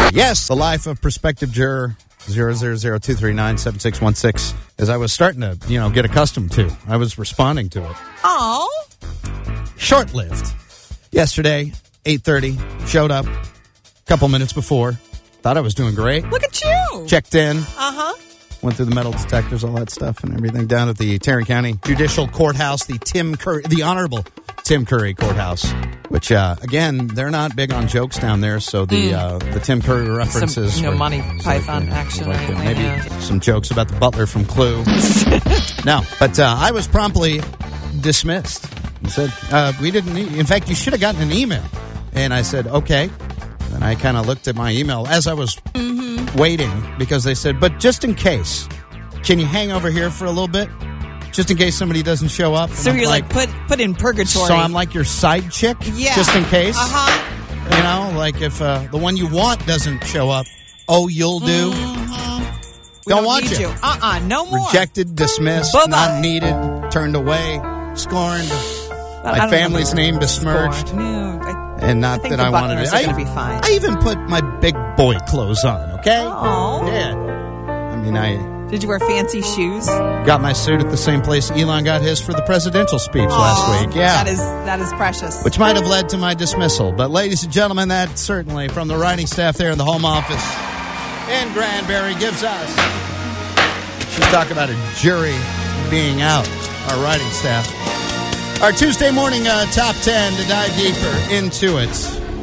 Yes, the life of prospective juror 000-239-7616. As I was starting to, get accustomed to. I was responding to it. Oh. Short-lived. Yesterday, 8:30, showed up a couple minutes before. Thought I was doing great. Look at you. Checked in. Uh-huh. Went through the metal detectors, all that stuff and everything down at the Tarrant County Judicial Courthouse, the Honorable Tim Curry Courthouse, which, again, they're not big on jokes down there, so the Tim Curry references. Some, Monty Python action. Maybe some jokes about the butler from Clue. No, but I was promptly dismissed. He said, we didn't need, in fact, you should have gotten an email. And I said, okay. And I kind of looked at my email as I was waiting, because they said, but just in case, can you hang over here for a little bit? Just in case somebody doesn't show up. So you're like put in purgatory. So I'm like your side chick? Yeah. Just in case? Uh-huh. Like if the one you want doesn't show up, you'll do? Don't want need you. No more. Rejected, dismissed, Bye-bye. not needed, turned away, scorned, my family's name besmirched. No, and not that I wanted it. I think be fine. I even put my big boy clothes on, okay? Oh. Yeah. I mean, Did you wear fancy shoes? got my suit at the same place Elon got his for the presidential speech last week. Yeah. That is precious. Which might have led to my dismissal. But ladies and gentlemen, that certainly from the writing staff there in the home office in Granbury gives us. She's talking about a jury being out, our writing staff. Our Tuesday morning top 10 to dive deeper into it.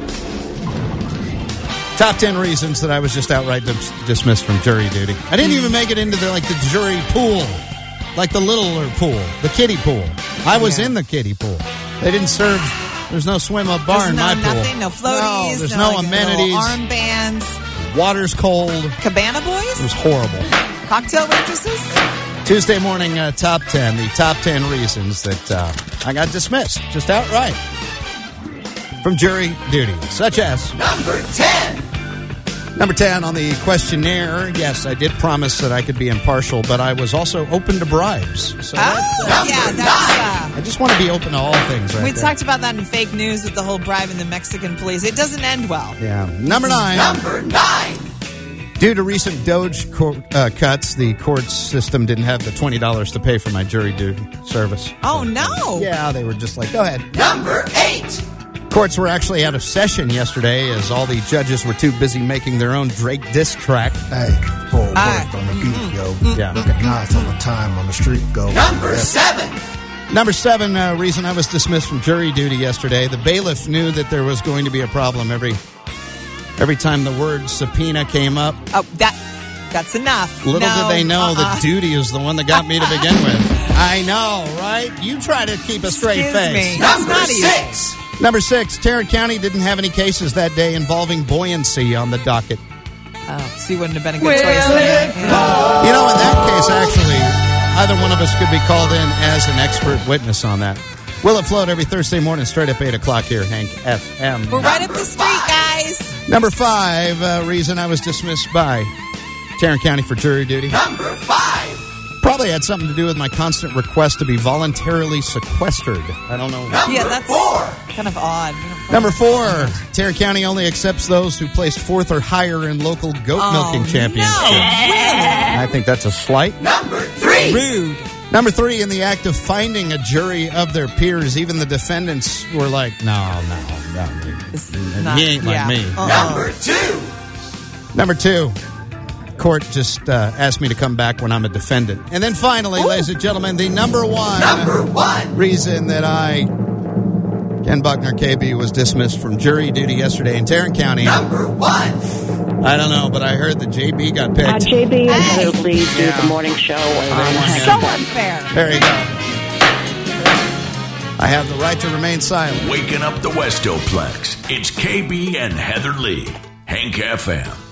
Top 10 reasons that I was just outright dismissed from jury duty. I didn't even make it into the jury pool, like the littler pool, the kiddie pool. I was in the kiddie pool. They didn't serve. There's no swim up bar in my pool. Nothing, no floaties. There's no amenities. Armbands. Water's cold. Cabana boys. It was horrible. Cocktail waitresses. Tuesday morning top 10. The top 10 reasons that I got dismissed just outright from jury duty, such as Number 10. Number 10 on the questionnaire. Yes, I did promise that I could be impartial, but I was also open to bribes. So I just want to be open to all things. We talked about that in fake news with the whole bribing the Mexican police. It doesn't end well. Yeah. Number 9. Number 9. Due to recent Doge cuts, the court system didn't have the $20 to pay for my jury duty service. Oh, no. Yeah, they were just like, go ahead. Number 8. Courts were actually out of session yesterday as all the judges were too busy making their own Drake diss track. Hey, full work on the beat, yo. Yeah. Looking nice on the time on the street, go. Number 7. Number 7 reason I was dismissed from jury duty yesterday. The bailiff knew that there was going to be a problem every time the word subpoena came up. Oh, that's enough. Little did they know that duty is the one that got me to begin with. I know, right? You try to keep a straight face. Number 6. Number 6, Tarrant County didn't have any cases that day involving buoyancy on the docket. Oh, so you wouldn't have been a good choice. In that case, actually, either one of us could be called in as an expert witness on that. Will It Float every Thursday morning, straight up 8 o'clock here, Hank FM. We're right up the street, guys. Number 5, reason I was dismissed by Tarrant County for jury duty. Number 5. Probably had something to do with my constant request to be voluntarily sequestered. I don't know. That's 4. Kind of odd. Number 4, Tarrant County only accepts those who placed 4th or higher in local goat milking championships. No, really? I think that's a slight. Number 3. Rude. Number 3, in the act of finding a jury of their peers, even the defendants were like, no, he ain't like me. Number 2. Number 2, court just asked me to come back when I'm a defendant. And then finally, ladies and gentlemen, the number 1 reason that Ken Buckner, KB, was dismissed from jury duty yesterday in Tarrant County. Number 1. I don't know, but I heard that JB got picked. JB and Sue, please do the morning show. So unfair. There you go. I have the right to remain silent. Waking up the Westoplex. It's KB and Heather Lee. Hank FM.